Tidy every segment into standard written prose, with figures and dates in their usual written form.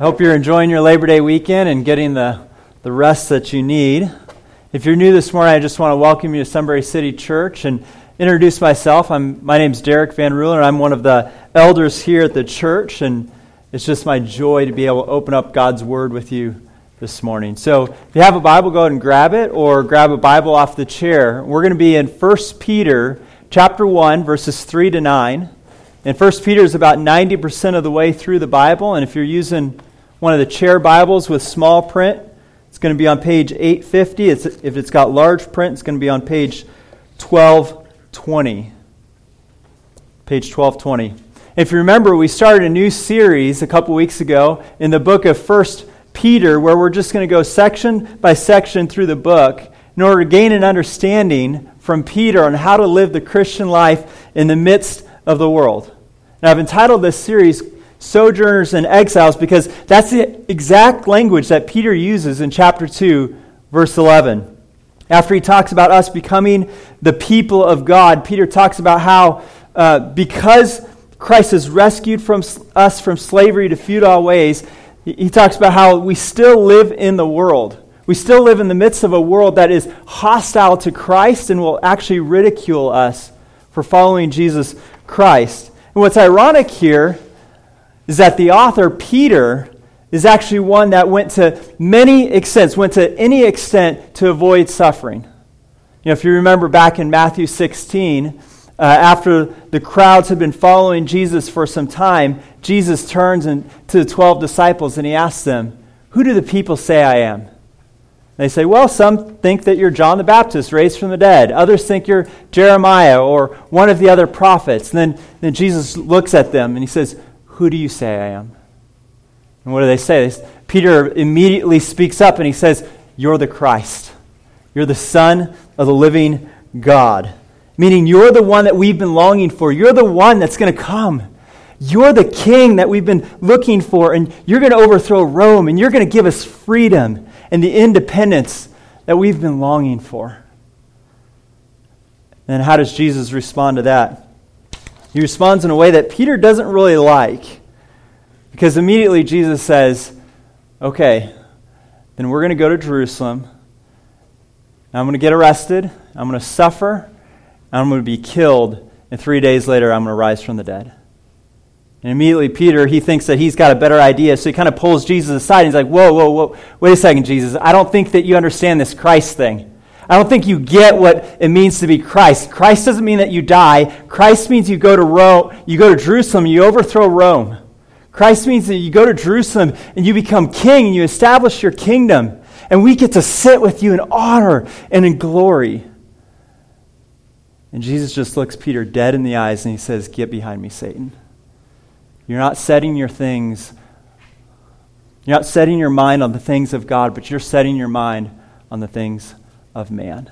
hope you're enjoying your Labor Day weekend and getting the rest that you need. If you're new this morning, I just want to welcome you to Sunbury City Church and introduce myself. My name's Derek Van Ruler, and I'm one of the elders here at the church, and it's just my joy to be able to open up God's Word with you this morning. So if you have a Bible, go ahead and grab it, or grab a Bible off the chair. We're going to be in 1 Peter chapter 1, verses 3 to 9. And 1 Peter is about 90% of the way through the Bible, and if you're using one of the chair Bibles with small print, it's going to be on page 850. If it's got large print, it's going to be on page 1220. Page 1220. If you remember, we started a new series a couple weeks ago in the book of 1 Peter, where we're just going to go section by section through the book in order to gain an understanding from Peter on how to live the Christian life in the midst of the world. And I've entitled this series Sojourners and Exiles because that's the exact language that Peter uses in chapter 2, verse 11. After he talks about us becoming the people of God, Peter talks about how because Christ has rescued us from slavery to futile ways, he talks about how we still live in the world. We still live in the midst of a world that is hostile to Christ and will actually ridicule us for following Jesus Christ. And what's ironic here is that the author, Peter, is actually one that went to any extent to avoid suffering. You know, if you remember back in Matthew 16, after the crowds had been following Jesus for some time, Jesus turns to the 12 disciples and he asks them, "Who do the people say I am?" They say, "Well, some think that you're John the Baptist raised from the dead. Others think you're Jeremiah or one of the other prophets." And then Jesus looks at them and he says, "Who do you say I am?" And what do they say? Peter immediately speaks up and he says, "You're the Christ. You're the Son of the living God." Meaning you're the one that we've been longing for. You're the one that's going to come. You're the king that we've been looking for, and you're going to overthrow Rome, and you're going to give us freedom and the independence that we've been longing for. And how does Jesus respond to that? He responds in a way that Peter doesn't really like, because immediately Jesus says, "Okay, then we're going to go to Jerusalem. I'm going to get arrested. I'm going to suffer. I'm going to be killed. And 3 days later, I'm going to rise from the dead." And immediately Peter, he thinks that he's got a better idea, so he kind of pulls Jesus aside. And he's like, whoa, wait a second, Jesus. I don't think that you understand this Christ thing. I don't think you get what it means to be Christ. Christ doesn't mean that you die. Christ means you go to Rome, you go to Jerusalem, you overthrow Rome. Christ means that you go to Jerusalem and you become king and you establish your kingdom. And we get to sit with you in honor and in glory. And Jesus just looks Peter dead in the eyes and he says, "Get behind me, Satan. You're not setting your mind on the things of God, but you're setting your mind on the things of man."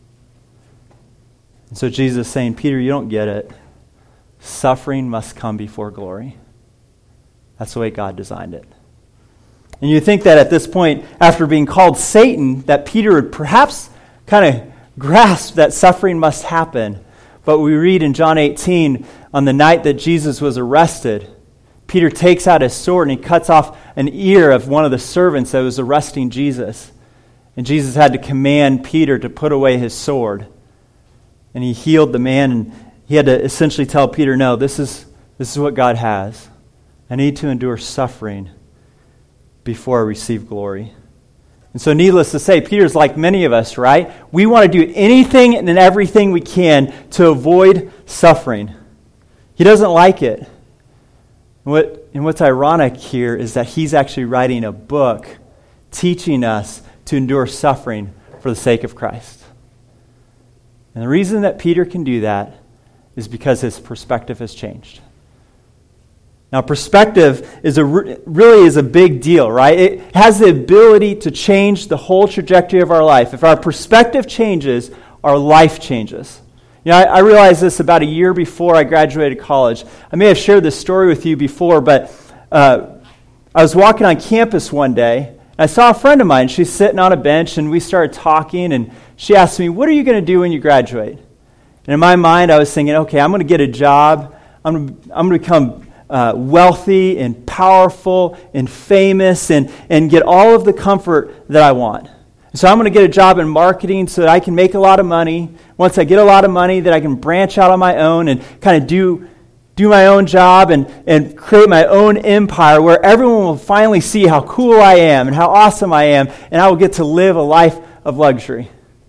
And so Jesus is saying, "Peter, you don't get it. Suffering must come before glory." That's the way God designed it. And you think that at this point, after being called Satan, that Peter would perhaps kind of grasp that suffering must happen. But we read in John 18, on the night that Jesus was arrested, Peter takes out his sword and he cuts off an ear of one of the servants that was arresting Jesus. And Jesus had to command Peter to put away his sword. And he healed the man, and he had to essentially tell Peter, "No, this is what God has. I need to endure suffering before I receive glory." And so needless to say, Peter's like many of us, right? We want to do anything and everything we can to avoid suffering. He doesn't like it. And what's ironic here is that he's actually writing a book teaching us to endure suffering for the sake of Christ. And the reason that Peter can do that is because his perspective has changed. Now, perspective really is a big deal, right? It has the ability to change the whole trajectory of our life. If our perspective changes, our life changes. You know, I realized this about a year before I graduated college. I may have shared this story with you before, but I was walking on campus one day, and I saw a friend of mine. She's sitting on a bench, and we started talking, and she asked me, "What are you going to do when you graduate?" And in my mind, I was thinking, okay, I'm going to get a job. I'm going to become wealthy and powerful and famous and get all of the comfort that I want. So I'm going to get a job in marketing so that I can make a lot of money. Once I get a lot of money, that I can branch out on my own and kind of do my own job and create my own empire where everyone will finally see how cool I am and how awesome I am, and I will get to live a life of luxury.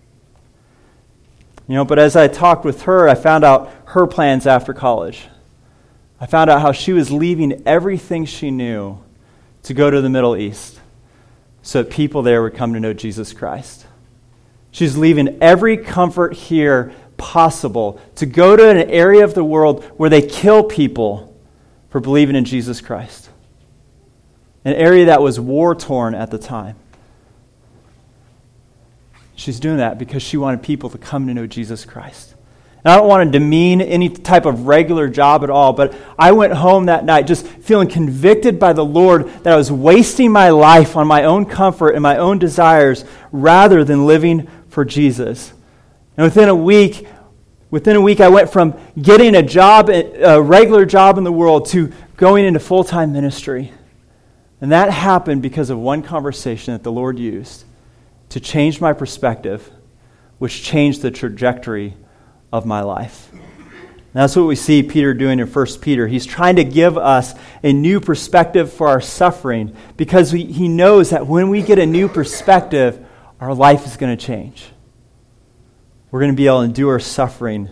But as I talked with her, I found out her plans after college. I found out how she was leaving everything she knew to go to the Middle East so that people there would come to know Jesus Christ. She's leaving every comfort here possible to go to an area of the world where they kill people for believing in Jesus Christ. An area that was war-torn at the time. She's doing that because she wanted people to come to know Jesus Christ. And I don't want to demean any type of regular job at all, but I went home that night just feeling convicted by the Lord that I was wasting my life on my own comfort and my own desires rather than living for Jesus. And within a week, I went from getting a regular job in the world to going into full-time ministry. And that happened because of one conversation that the Lord used to change my perspective, which changed the trajectory of my life. And that's what we see Peter doing in 1 Peter. He's trying to give us a new perspective for our suffering because he knows that when we get a new perspective, our life is going to change. We're going to be able to endure suffering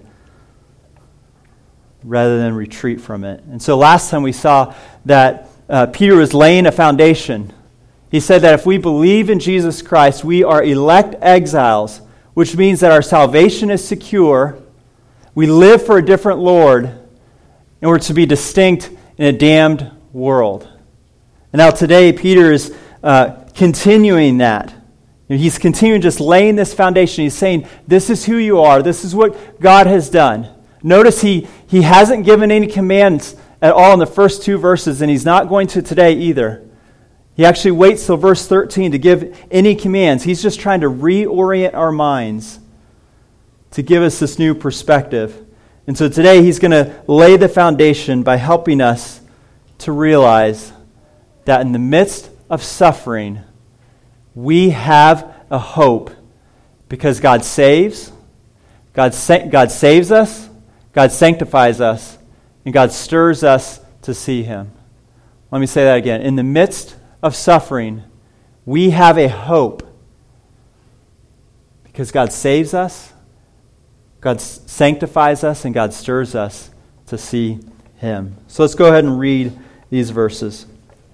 rather than retreat from it. And so last time we saw that Peter was laying a foundation. He said that if we believe in Jesus Christ, we are elect exiles, which means that our salvation is secure. We live for a different Lord, and we're to be distinct in a damned world. And now today, Peter is continuing that. And he's continuing just laying this foundation. He's saying, this is who you are. This is what God has done. Notice he hasn't given any commands at all in the first two verses, and he's not going to today either. He actually waits till verse 13 to give any commands. He's just trying to reorient our minds to give us this new perspective. And so today he's going to lay the foundation by helping us to realize that in the midst of suffering, we have a hope because God saves, God saves us, God sanctifies us, and God stirs us to see Him. Let me say that again. In the midst of suffering, we have a hope because God saves us, God sanctifies us, and God stirs us to see Him. So let's go ahead and read these verses.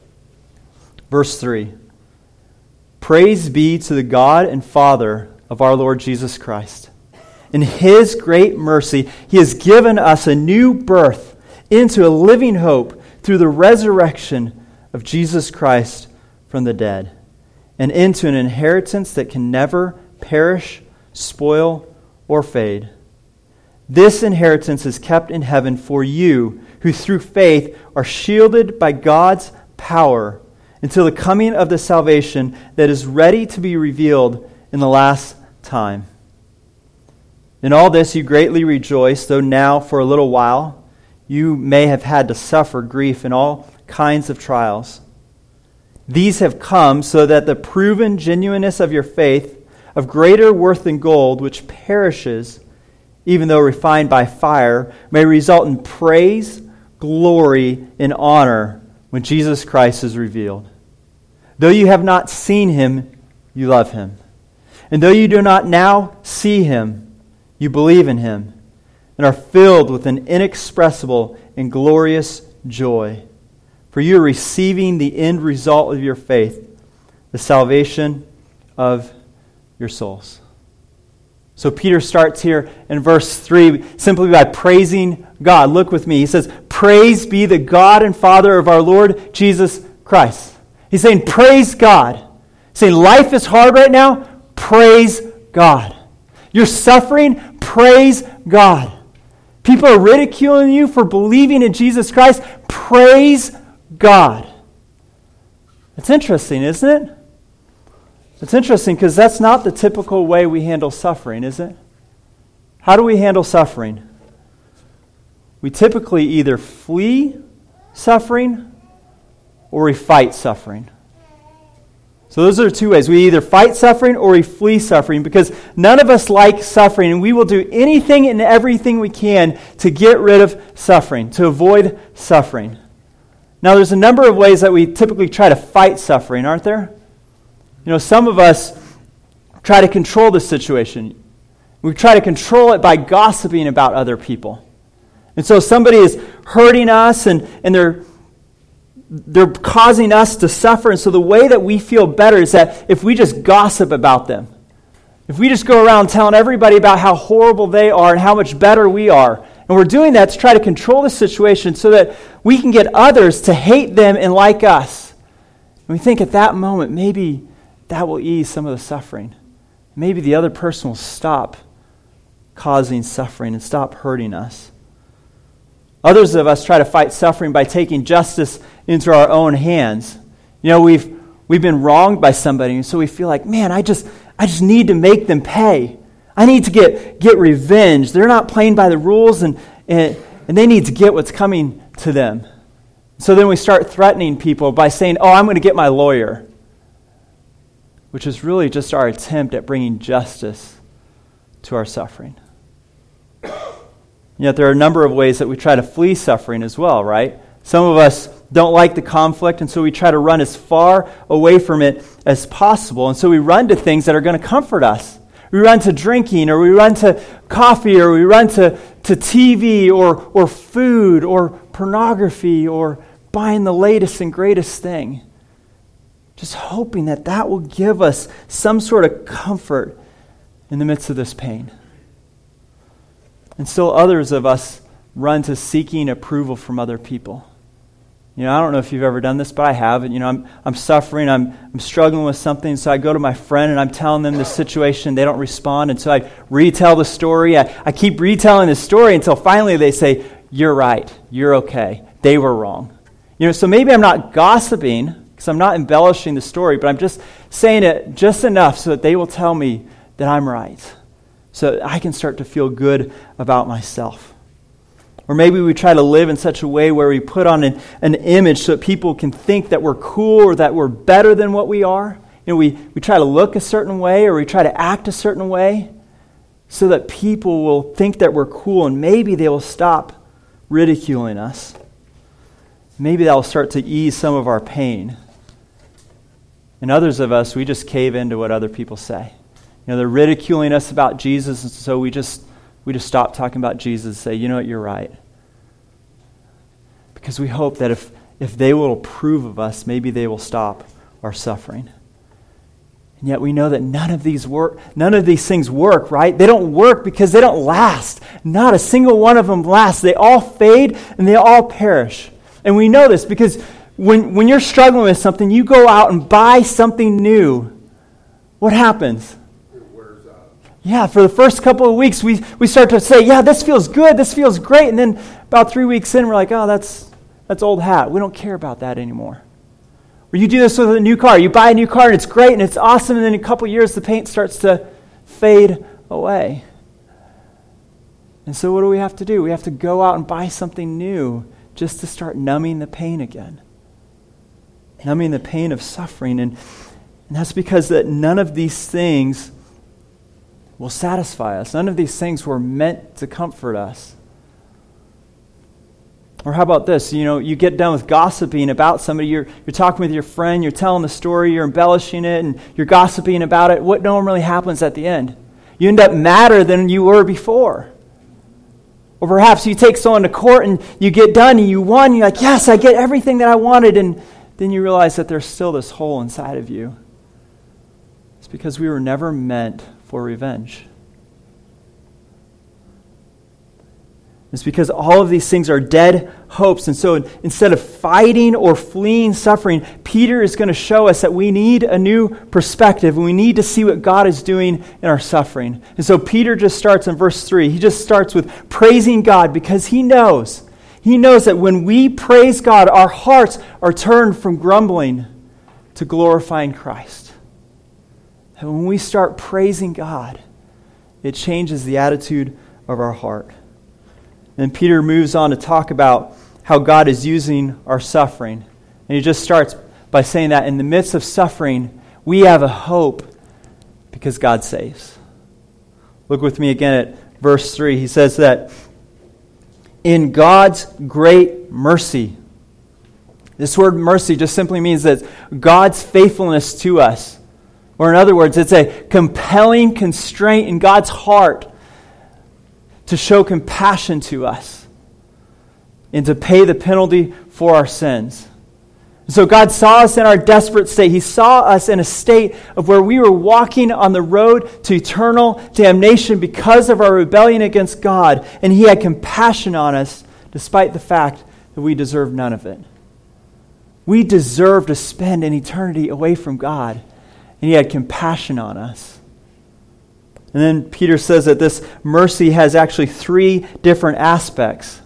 Verse 3. Praise be to the God and Father of our Lord Jesus Christ. In His great mercy, He has given us a new birth into a living hope through the resurrection of Jesus Christ from the dead, and into an inheritance that can never perish, spoil, or fade. This inheritance is kept in heaven for you, who through faith are shielded by God's power until the coming of the salvation that is ready to be revealed in the last time. In all this you greatly rejoice, though now for a little while you may have had to suffer grief in all kinds of trials. These have come so that the proven genuineness of your faith, of greater worth than gold, which perishes, even though refined by fire, may result in praise, glory, and honor when Jesus Christ is revealed. Though you have not seen Him, you love Him. And though you do not now see Him, you believe in Him and are filled with an inexpressible and glorious joy. For you are receiving the end result of your faith, the salvation of your souls. So Peter starts here in verse 3 simply by praising God. Look with me. He says, praise be the God and Father of our Lord Jesus Christ. He's saying, praise God. He's saying, life is hard right now. Praise God. You're suffering. Praise God. People are ridiculing you for believing in Jesus Christ. Praise God. It's interesting, isn't it? It's interesting because that's not the typical way we handle suffering, is it? How do we handle suffering? We typically either flee suffering or we fight suffering. So those are the two ways. We either fight suffering or we flee suffering, because none of us like suffering, and we will do anything and everything we can to get rid of suffering, to avoid suffering. Now, there's a number of ways that we typically try to fight suffering, aren't there? Some of us try to control the situation. We try to control it by gossiping about other people. And so somebody is hurting us and they're causing us to suffer. And so the way that we feel better is that if we just gossip about them, if we just go around telling everybody about how horrible they are and how much better we are, and we're doing that to try to control the situation so that we can get others to hate them and like us. And we think at that moment, maybe that will ease some of the suffering. Maybe the other person will stop causing suffering and stop hurting us. Others of us try to fight suffering by taking justice into our own hands. We've been wronged by somebody, and so we feel like, man, I just need to make them pay. I need to get revenge. They're not playing by the rules, and they need to get what's coming to them. So then we start threatening people by saying, oh, I'm going to get my lawyer, which is really just our attempt at bringing justice to our suffering. Yet there are a number of ways that we try to flee suffering as well, right? Some of us don't like the conflict, and so we try to run as far away from it as possible. And so we run to things that are going to comfort us. We run to drinking, or we run to coffee, or we run to TV, or food, or pornography, or buying the latest and greatest thing. Just hoping that will give us some sort of comfort in the midst of this pain. And still others of us run to seeking approval from other people. I don't know if you've ever done this, but I have. And, I'm suffering, I'm struggling with something, so I go to my friend and I'm telling them the situation. They don't respond, and so I retell the story. I keep retelling the story until finally they say, you're right, you're okay, they were wrong. So maybe I'm not gossiping, because I'm not embellishing the story, but I'm just saying it just enough so that they will tell me that I'm right, so that I can start to feel good about myself. Or maybe we try to live in such a way where we put on an image so that people can think that we're cool or that we're better than what we are. We try to look a certain way, or we try to act a certain way so that people will think that we're cool, and maybe they will stop ridiculing us. Maybe that will start to ease some of our pain. And others of us, we just cave into what other people say. They're ridiculing us about Jesus, and so we just stop talking about Jesus and say, you know what, you're right. Because we hope that if they will approve of us, maybe they will stop our suffering. And yet we know that none of these things work, right? They don't work because they don't last. Not a single one of them lasts. They all fade and they all perish. And we know this because when you're struggling with something, you go out and buy something new. What happens? Yeah, for the first couple of weeks, we start to say, yeah, this feels good, this feels great. And then about 3 weeks in, we're like, oh, that's old hat. We don't care about that anymore. Or you do this with a new car. You buy a new car, and it's great, and it's awesome. And then in a couple of years, the paint starts to fade away. And so what do we have to do? We have to go out and buy something new just to start numbing the pain again. Numbing the pain of suffering. And that's because that none of these things will satisfy us. None of these things were meant to comfort us. Or how about this? You get done with gossiping about somebody. You're talking with your friend. You're telling the story. You're embellishing it. And you're gossiping about it. What normally happens at the end? You end up madder than you were before. Or perhaps you take someone to court and you get done and you won. You're like, yes, I get everything that I wanted. And then you realize that there's still this hole inside of you. It's because we were never meant for revenge. It's because all of these things are dead hopes. And so instead of fighting or fleeing suffering, Peter is going to show us that we need a new perspective, and we need to see what God is doing in our suffering. And so Peter just starts in verse 3. He just starts with praising God because he knows that when we praise God, our hearts are turned from grumbling to glorifying Christ. And when we start praising God, it changes the attitude of our heart. And Peter moves on to talk about how God is using our suffering. And he just starts by saying that in the midst of suffering, we have a hope because God saves. Look with me again at verse 3. He says that in God's great mercy. This word mercy just simply means that God's faithfulness to us. Or in other words, it's a compelling constraint in God's heart to show compassion to us and to pay the penalty for our sins. So God saw us in our desperate state. He saw us in a state of where we were walking on the road to eternal damnation because of our rebellion against God. And he had compassion on us despite the fact that we deserved none of it. We deserve to spend an eternity away from God. And he had compassion on us. And then Peter says that this mercy has actually 3 different aspects.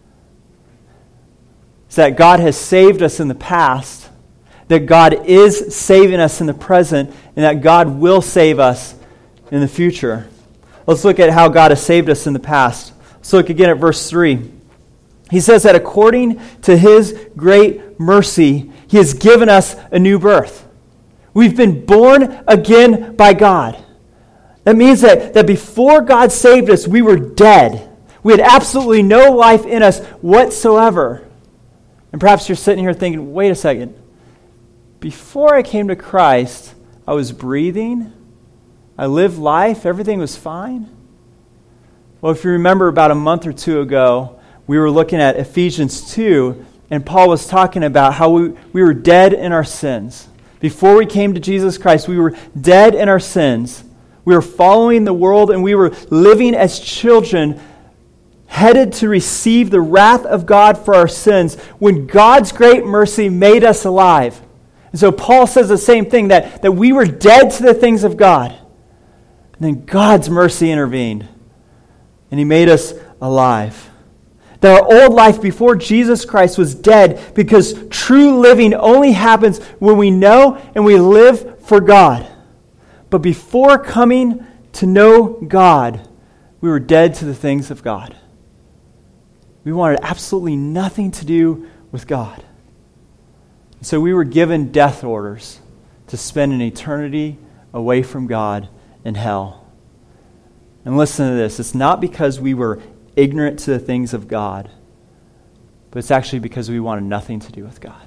It's that God has saved us in the past, that God is saving us in the present, and that God will save us in the future. Let's look at how God has saved us in the past. Let's look again at verse 3. He says that according to his great mercy, he has given us a new birth. We've been born again by God. That means that before God saved us, we were dead. We had absolutely no life in us whatsoever. And perhaps you're sitting here thinking, wait a second. Before I came to Christ, I was breathing. I lived life. Everything was fine. Well, if you remember about a month or two ago, we were looking at Ephesians 2, and Paul was talking about how we were dead in our sins. Before we came to Jesus Christ, we were dead in our sins. We were following the world, and we were living as children headed to receive the wrath of God for our sins when God's great mercy made us alive. And so Paul says the same thing, that we were dead to the things of God. And then God's mercy intervened, and he made us alive. That our old life before Jesus Christ was dead because true living only happens when we know and we live for God. But before coming to know God, we were dead to the things of God. We wanted absolutely nothing to do with God. So we were given death orders to spend an eternity away from God in hell. And listen to this. It's not because we were ignorant to the things of God, but it's actually because we wanted nothing to do with God.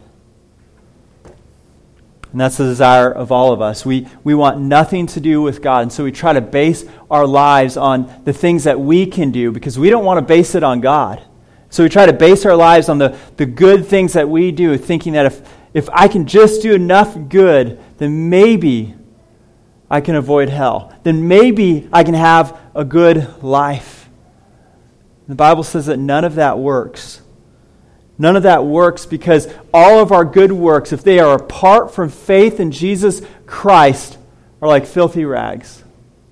And that's the desire of all of us. We want nothing to do with God. And so we try to base our lives on the things that we can do because we don't want to base it on God. So we try to base our lives on the good things that we do, thinking that if I can just do enough good, then maybe I can avoid hell. Then maybe I can have a good life. The Bible says that none of that works. None of that works because all of our good works, if they are apart from faith in Jesus Christ, are like filthy rags.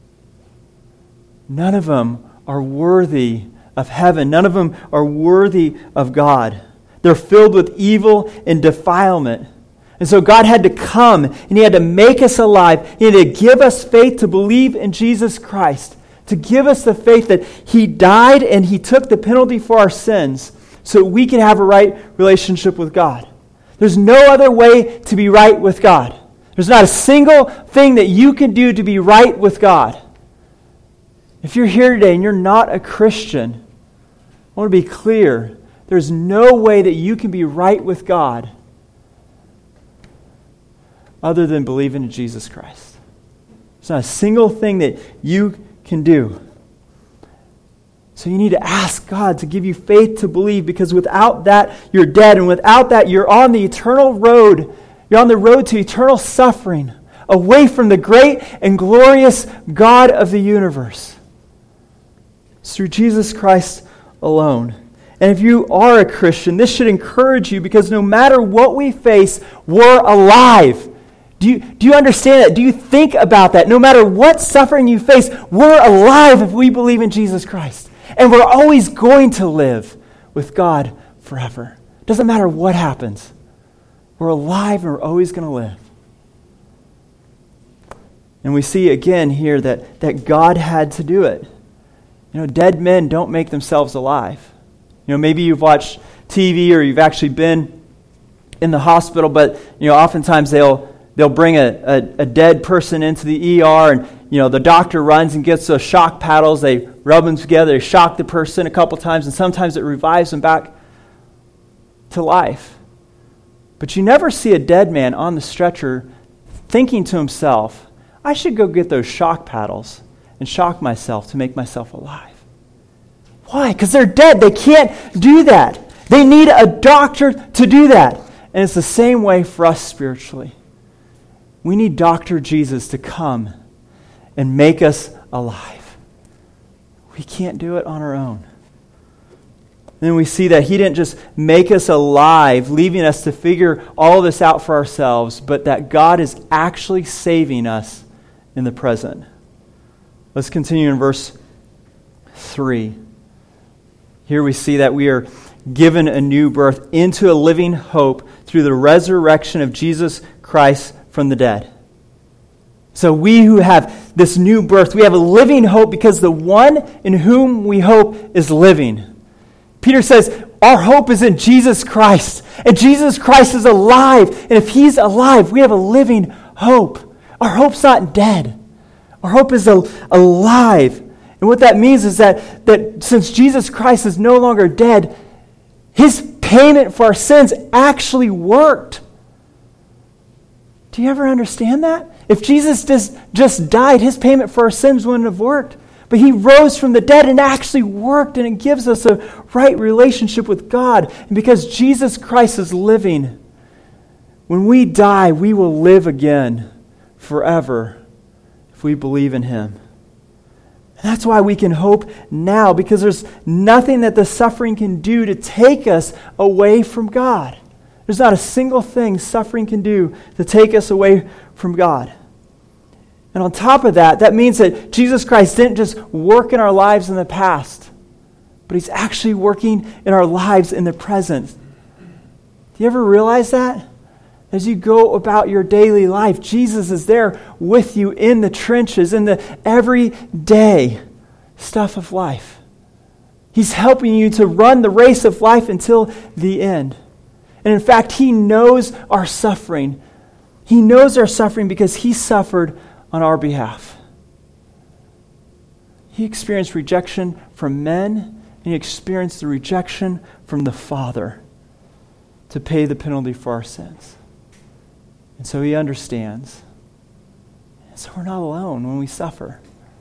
None of them are worthy of heaven. None of them are worthy of God. They're filled with evil and defilement. And so God had to come and he had to make us alive. He had to give us faith to believe in Jesus Christ, to give us the faith that he died and he took the penalty for our sins so we can have a right relationship with God. There's no other way to be right with God. There's not a single thing that you can do to be right with God. If you're here today and you're not a Christian, I want to be clear. There's no way that you can be right with God other than believing in Jesus Christ. There's not a single thing that you can do. So you need to ask God to give you faith to believe, because without that, you're dead. And without that, you're on the eternal road. You're on the road to eternal suffering, away from the great and glorious God of the universe. It's through Jesus Christ alone. And if you are a Christian, this should encourage you, because no matter what we face, we're alive. Do you understand that? Do you think about that? No matter what suffering you face, we're alive if we believe in Jesus Christ. And we're always going to live with God forever. Doesn't matter what happens. We're alive and we're always going to live. And we see again here that God had to do it. Dead men don't make themselves alive. Maybe you've watched TV or you've actually been in the hospital, but oftentimes they'll bring a dead person into the ER, and the doctor runs and gets those shock paddles. They rub them together. They shock the person a couple times, and sometimes it revives them back to life. But you never see a dead man on the stretcher thinking to himself, I should go get those shock paddles and shock myself to make myself alive. Why? Because they're dead. They can't do that. They need a doctor to do that. And it's the same way for us spiritually. We need Dr. Jesus to come and make us alive. We can't do it on our own. Then we see that He didn't just make us alive, leaving us to figure all this out for ourselves, but that God is actually saving us in the present. Let's continue in verse 3. Here we see that we are given a new birth into a living hope through the resurrection of Jesus Christ from the dead. So we who have this new birth, we have a living hope because the one in whom we hope is living. Peter says, our hope is in Jesus Christ, and Jesus Christ is alive, and if He's alive, we have a living hope. Our hope's not dead. Our hope is alive. And what that means is that since Jesus Christ is no longer dead, His payment for our sins actually worked. Do you ever understand that? If Jesus just died, His payment for our sins wouldn't have worked. But He rose from the dead and actually worked, and it gives us a right relationship with God. And because Jesus Christ is living, when we die, we will live again forever if we believe in Him. And that's why we can hope now, because there's nothing that the suffering can do to take us away from God. There's not a single thing suffering can do to take us away from God. And on top of that, that means that Jesus Christ didn't just work in our lives in the past, but He's actually working in our lives in the present. Do you ever realize that? As you go about your daily life, Jesus is there with you in the trenches, in the everyday stuff of life. He's helping you to run the race of life until the end. And in fact, He knows our suffering. He knows our suffering because He suffered on our behalf. He experienced rejection from men, and He experienced the rejection from the Father to pay the penalty for our sins. And so He understands. And so we're not alone when we suffer.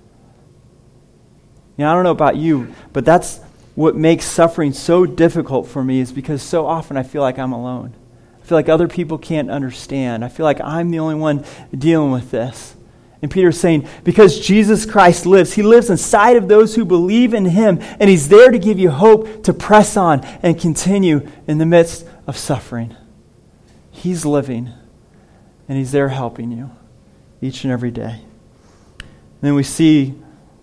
I don't know about you, but that's what makes suffering so difficult for me, is because so often I feel like I'm alone. I feel like other people can't understand. I feel like I'm the only one dealing with this. And Peter's saying, because Jesus Christ lives, He lives inside of those who believe in Him, and He's there to give you hope to press on and continue in the midst of suffering. He's living, and He's there helping you each and every day. And then we see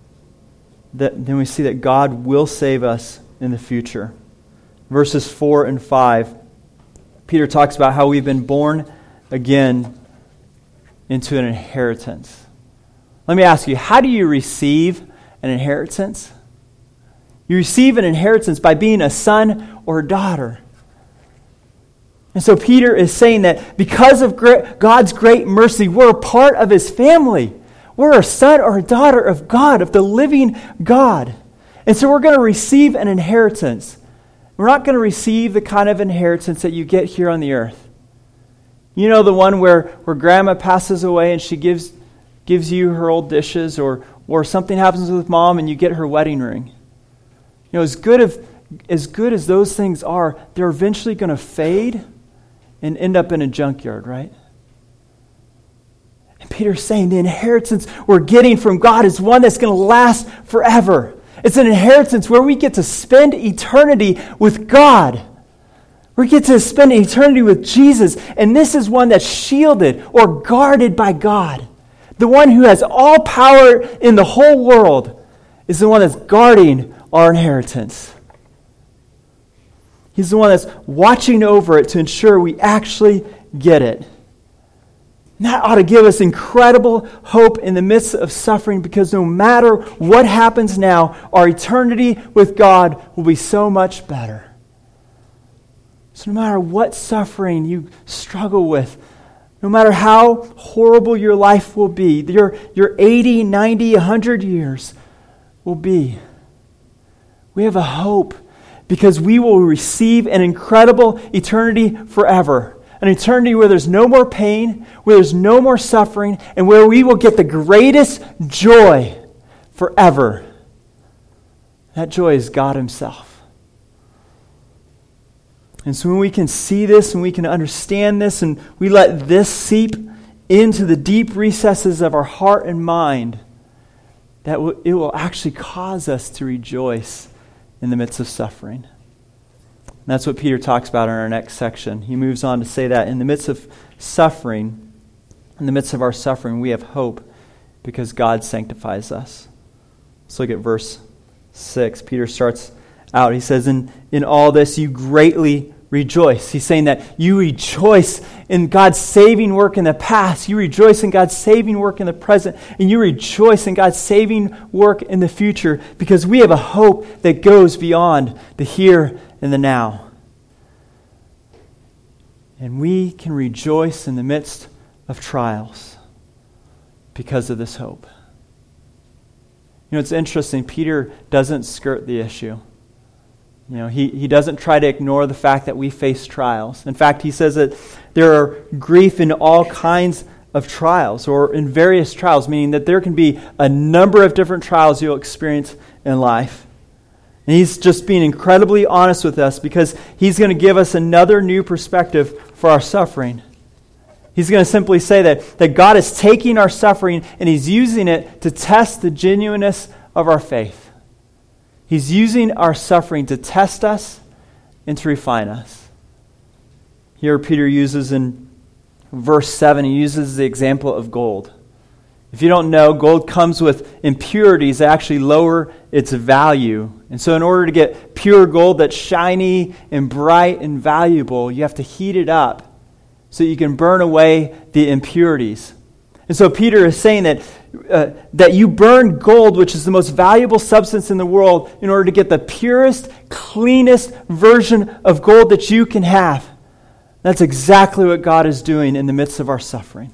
that God will save us in the future. Verses 4 and 5, Peter talks about how we've been born again into an inheritance. Let me ask you, how do you receive an inheritance? You receive an inheritance by being a son or a daughter. And so Peter is saying that because of God's great mercy, we're a part of His family. We're a son or a daughter of God, of the living God. And so we're going to receive an inheritance. We're not going to receive the kind of inheritance that you get here on the earth. You know, the one where grandma passes away and she gives you her old dishes, or something happens with mom and you get her wedding ring. As good as those things are, they're eventually going to fade and end up in a junkyard, right? And Peter's saying the inheritance we're getting from God is one that's going to last forever. It's an inheritance where we get to spend eternity with God. We get to spend eternity with Jesus, and this is one that's shielded or guarded by God. The one who has all power in the whole world is the one that's guarding our inheritance. He's the one that's watching over it to ensure we actually get it. And that ought to give us incredible hope in the midst of suffering, because no matter what happens now, our eternity with God will be so much better. So no matter what suffering you struggle with, no matter how horrible your life will be, your 80, 90, 100 years will be, we have a hope because we will receive an incredible eternity forever. An eternity where there's no more pain, where there's no more suffering, and where we will get the greatest joy forever. That joy is God Himself. And so when we can see this and we can understand this and we let this seep into the deep recesses of our heart and mind, it will actually cause us to rejoice in the midst of suffering. And that's what Peter talks about in our next section. He moves on to say that in the midst of suffering, in the midst of our suffering, we have hope because God sanctifies us. Let's look at verse 6. Peter starts out. He says, in all this you greatly rejoice. He's saying that you rejoice in God's saving work in the past. You rejoice in God's saving work in the present. And you rejoice in God's saving work in the future because we have a hope that goes beyond the here and the now. And we can rejoice in the midst of trials because of this hope. You know, it's interesting. Peter doesn't skirt the issue. You know, he doesn't try to ignore the fact that we face trials. In fact, he says that there are grief in all kinds of trials or in various trials, meaning that there can be a number of different trials you'll experience in life. And he's just being incredibly honest with us because he's going to give us another new perspective for our suffering. He's going to simply say that God is taking our suffering and He's using it to test the genuineness of our faith. He's using our suffering to test us and to refine us. Here Peter uses in verse 7, he uses the example of gold. If you don't know, gold comes with impurities that actually lower its value. And so in order to get pure gold that's shiny and bright and valuable, you have to heat it up so you can burn away the impurities. And so Peter is saying that you burn gold, which is the most valuable substance in the world, in order to get the purest, cleanest version of gold that you can have. That's exactly what God is doing in the midst of our suffering.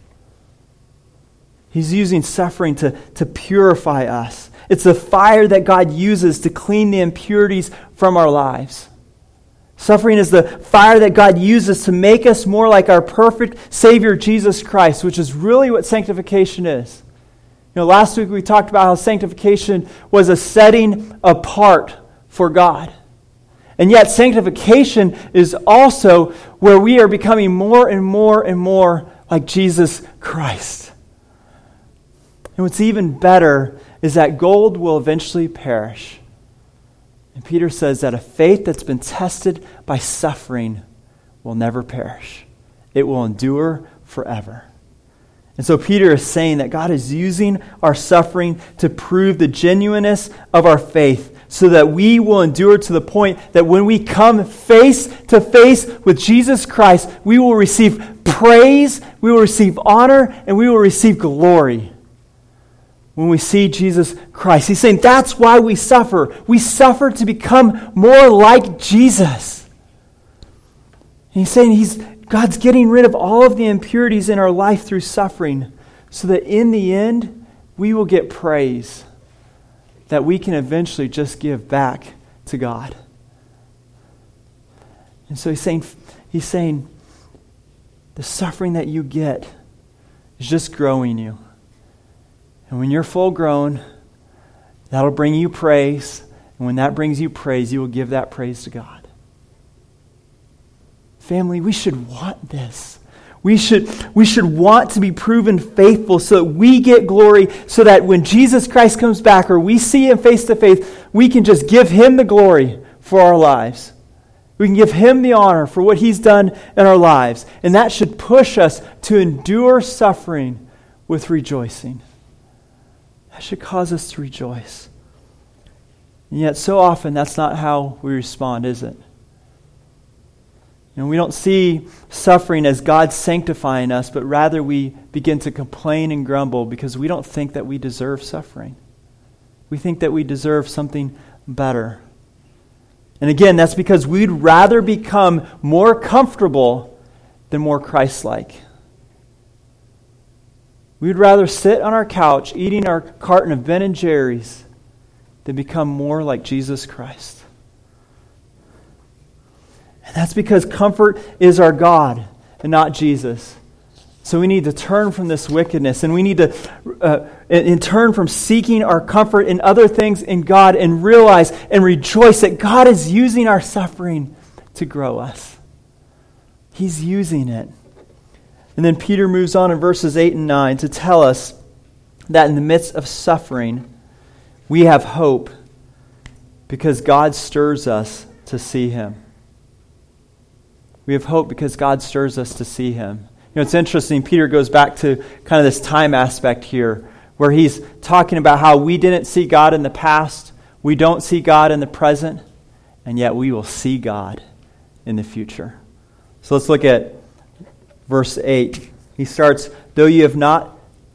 He's using suffering to purify us. It's the fire that God uses to clean the impurities from our lives. Suffering is the fire that God uses to make us more like our perfect Savior, Jesus Christ, which is really what sanctification is. You know, last week we talked about how sanctification was a setting apart for God. And yet sanctification is also where we are becoming more and more and more like Jesus Christ. And what's even better is that gold will eventually perish. And Peter says that a faith that's been tested by suffering will never perish. It will endure forever. And so Peter is saying that God is using our suffering to prove the genuineness of our faith so that we will endure to the point that when we come face to face with Jesus Christ, we will receive praise, we will receive honor, and we will receive glory. When we see Jesus Christ. He's saying that's why we suffer. We suffer to become more like Jesus. And he's saying God's getting rid of all of the impurities in our life through suffering so that in the end, we will get praise that we can eventually just give back to God. And so he's saying the suffering that you get is just growing you. And when you're full grown, that'll bring you praise. And when that brings you praise, you will give that praise to God. Family, we should want this. We should want to be proven faithful so that we get glory, so that when Jesus Christ comes back or we see Him face to face, we can just give Him the glory for our lives. We can give Him the honor for what He's done in our lives. And that should push us to endure suffering with rejoicing. That should cause us to rejoice. And yet so often that's not how we respond, is it? You know, we don't see suffering as God sanctifying us, but rather we begin to complain and grumble because we don't think that we deserve suffering. We think that we deserve something better. And again, that's because we'd rather become more comfortable than more Christ-like. We'd rather sit on our couch eating our carton of Ben & Jerry's than become more like Jesus Christ. And that's because comfort is our God and not Jesus. So we need to turn from this wickedness, and we need to turn from seeking our comfort in other things in God and realize and rejoice that God is using our suffering to grow us. He's using it. And then Peter moves on in verses 8 and 9 to tell us that in the midst of suffering, we have hope because God stirs us to see Him. We have hope because God stirs us to see Him. You know, it's interesting, Peter goes back to kind of this time aspect here, where he's talking about how we didn't see God in the past, we don't see God in the present, and yet we will see God in the future. So let's look at verse 8. He starts, though you have not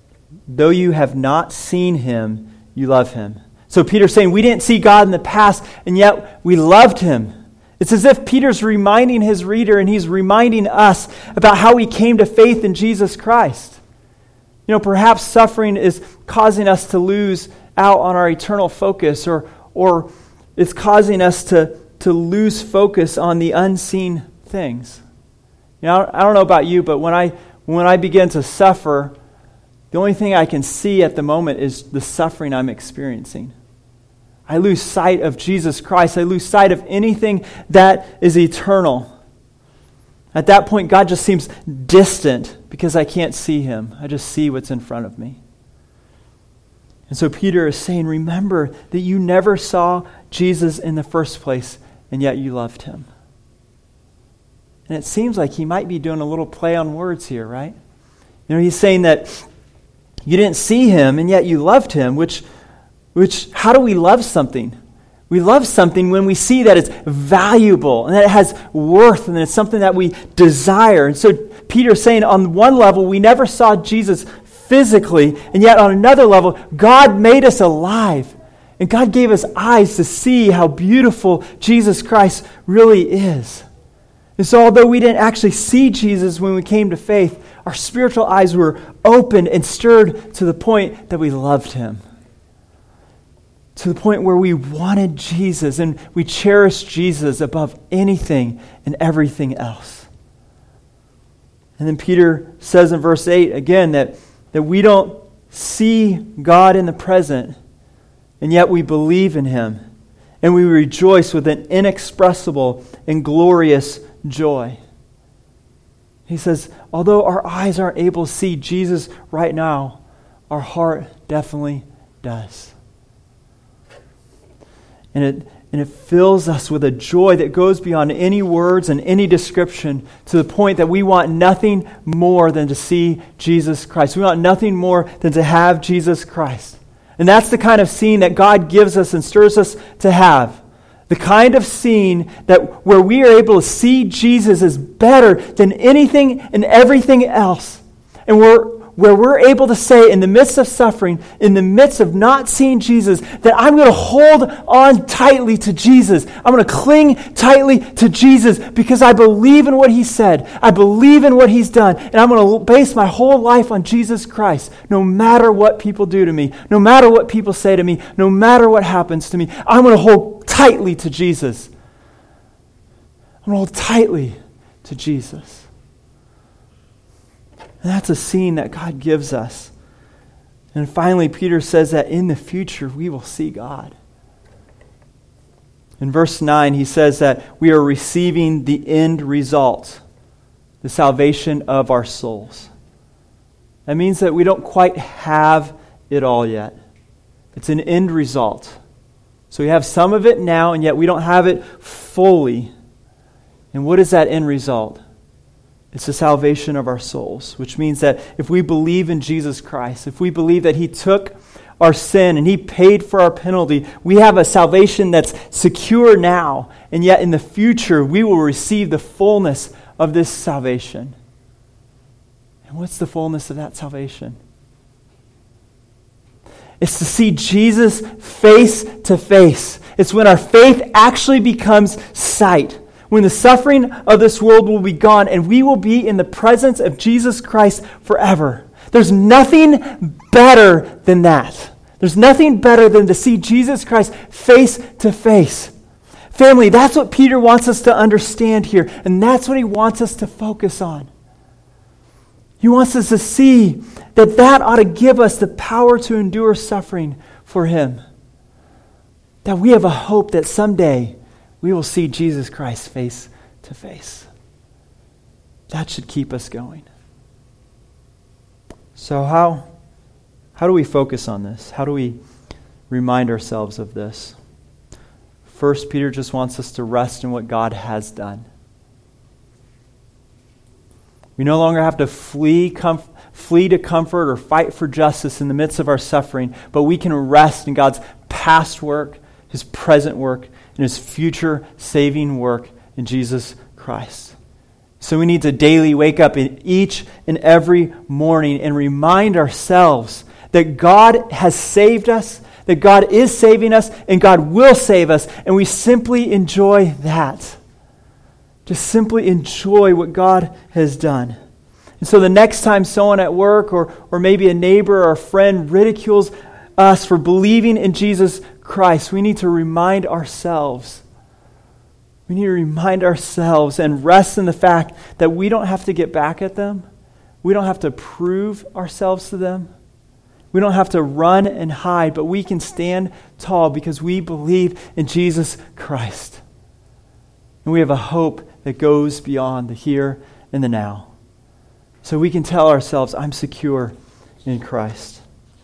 seen Him, you love Him. So Peter's saying we didn't see God in the past, and yet we loved Him. It's as if Peter's reminding his reader and he's reminding us about how we came to faith in Jesus Christ. You know, perhaps suffering is causing us to lose out on our eternal focus, or it's causing us to lose focus on the unseen things. You know, I don't know about you, but when I begin to suffer, the only thing I can see at the moment is the suffering I'm experiencing. I lose sight of Jesus Christ. I lose sight of anything that is eternal. At that point, God just seems distant because I can't see Him. I just see what's in front of me. And so Peter is saying, remember that you never saw Jesus in the first place, and yet you loved Him. And it seems like he might be doing a little play on words here, right? You know, he's saying that you didn't see Him, and yet you loved Him, which how do we love something? We love something when we see that it's valuable and that it has worth and it's something that we desire. And so Peter's saying on one level, we never saw Jesus physically, and yet on another level, God made us alive. And God gave us eyes to see how beautiful Jesus Christ really is. And so although we didn't actually see Jesus when we came to faith, our spiritual eyes were opened and stirred to the point that we loved Him. To the point where we wanted Jesus and we cherished Jesus above anything and everything else. And then Peter says in verse 8 again that we don't see God in the present, and yet we believe in Him. And we rejoice with an inexpressible and glorious joy. He says, although our eyes aren't able to see Jesus right now, our heart definitely does. And it fills us with a joy that goes beyond any words and any description, to the point that we want nothing more than to see Jesus Christ. We want nothing more than to have Jesus Christ. And that's the kind of scene that God gives us and stirs us to have. The kind of scene that where we are able to see Jesus as better than anything and everything else. And where we're able to say in the midst of suffering, in the midst of not seeing Jesus, that I'm going to hold on tightly to Jesus. I'm going to cling tightly to Jesus because I believe in what He said. I believe in what He's done. And I'm going to base my whole life on Jesus Christ. No matter what people do to me, no matter what people say to me, no matter what happens to me, I'm going to hold tightly to Jesus. I'm going to hold tightly to Jesus. And that's a scene that God gives us. And finally, Peter says that in the future, we will see God. In verse 9, he says that we are receiving the end result, the salvation of our souls. That means that we don't quite have it all yet. It's an end result. So we have some of it now, and yet we don't have it fully. And what is that end result? It's the salvation of our souls, which means that if we believe in Jesus Christ, if we believe that He took our sin and He paid for our penalty, we have a salvation that's secure now, and yet in the future we will receive the fullness of this salvation. And what's the fullness of that salvation? It's to see Jesus face to face It's when our faith actually becomes sight. When the suffering of this world will be gone and we will be in the presence of Jesus Christ forever. There's nothing better than that. There's nothing better than to see Jesus Christ face to face. Family, that's what Peter wants us to understand here, and that's what he wants us to focus on. He wants us to see that ought to give us the power to endure suffering for him. That we have a hope that someday we will see Jesus Christ face to face. That should keep us going. So how do we focus on this? How do we remind ourselves of this? First, Peter just wants us to rest in what God has done. We no longer have to flee to comfort or fight for justice in the midst of our suffering, but we can rest in God's past work, his present work, and his future saving work in Jesus Christ. So we need to daily wake up in each and every morning and remind ourselves that God has saved us, that God is saving us, and God will save us, and we simply enjoy that. Just simply enjoy what God has done. And so the next time someone at work or maybe a neighbor or a friend ridicules us for believing in Jesus Christ, we need to remind ourselves. We need to remind ourselves and rest in the fact that we don't have to get back at them. We don't have to prove ourselves to them. We don't have to run and hide, but we can stand tall because we believe in Jesus Christ. And we have a hope that goes beyond the here and the now. So we can tell ourselves, I'm secure in Christ.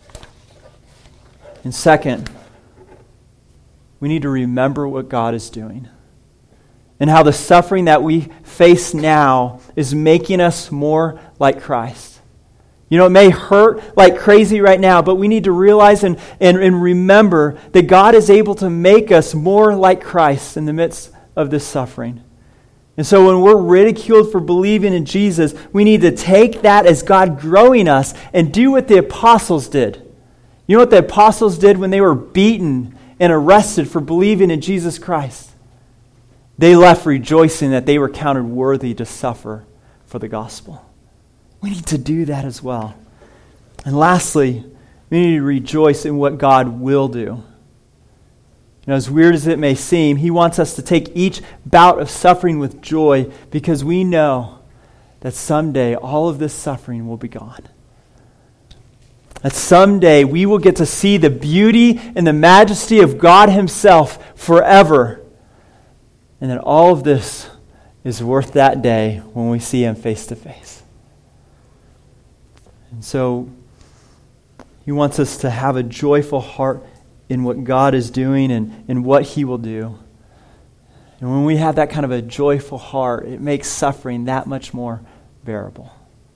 And second, we need to remember what God is doing and how the suffering that we face now is making us more like Christ. You know, it may hurt like crazy right now, but we need to realize and remember that God is able to make us more like Christ in the midst of this suffering. And so when we're ridiculed for believing in Jesus, we need to take that as God growing us and do what the apostles did. You know what the apostles did when they were beaten and arrested for believing in Jesus Christ? They left rejoicing that they were counted worthy to suffer for the gospel. We need to do that as well. And lastly, we need to rejoice in what God will do. You know, as weird as it may seem, he wants us to take each bout of suffering with joy because we know that someday all of this suffering will be gone. That someday we will get to see the beauty and the majesty of God himself forever. And that all of this is worth that day when we see him face to face. And so he wants us to have a joyful heart in what God is doing and what he will do. And when we have that kind of a joyful heart, it makes suffering that much more bearable.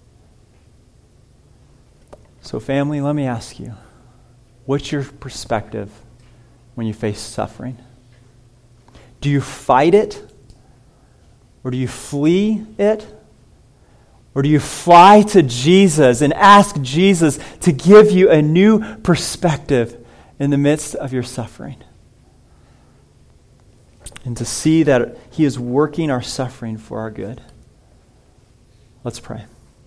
So family, let me ask you, what's your perspective when you face suffering? Do you fight it? Or do you flee it? Or do you fly to Jesus and ask Jesus to give you a new perspective in the midst of your suffering? And to see that he is working our suffering for our good. Let's pray.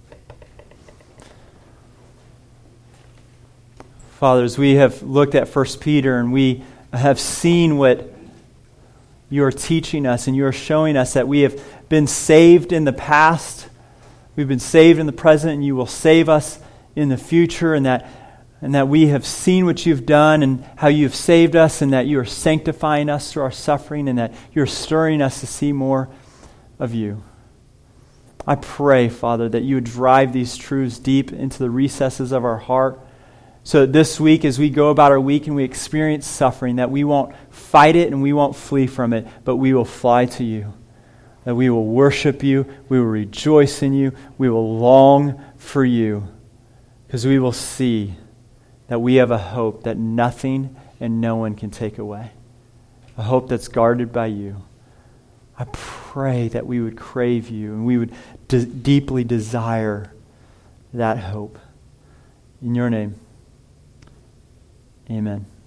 Father, as we have looked at 1 Peter and we have seen what you are teaching us and you are showing us that we have been saved in the past, we've been saved in the present, and you will save us in the future, and that we have seen what you've done and how you have saved us, and that you are sanctifying us through our suffering, and that you're stirring us to see more of you. I pray, Father, that you would drive these truths deep into the recesses of our heart, so that this week, as we go about our week and we experience suffering, that we won't fight it and we won't flee from it, but we will fly to you. That we will worship you, we will rejoice in you, we will long for you, because we will see that we have a hope that nothing and no one can take away. A hope that's guarded by you. I pray that we would crave you and we would deeply desire that hope. In your name, amen.